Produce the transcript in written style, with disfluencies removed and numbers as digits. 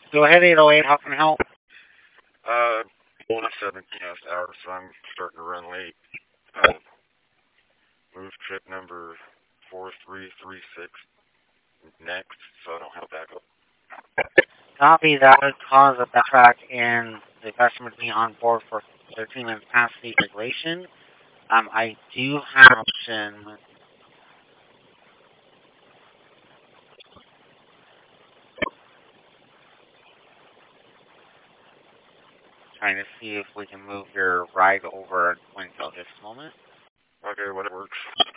Go ahead, 808. How can I help? Uh, on a 17th hour, so I'm starting to run late. Uh, move trip number 4336 next, so I don't have backup. Copy. That would cause a backtrack in the customer to be on board for 13 minutes past the regulation. I do have an option. Trying to see if we can move your ride over at Winfield. Just a moment. Okay, whatever works.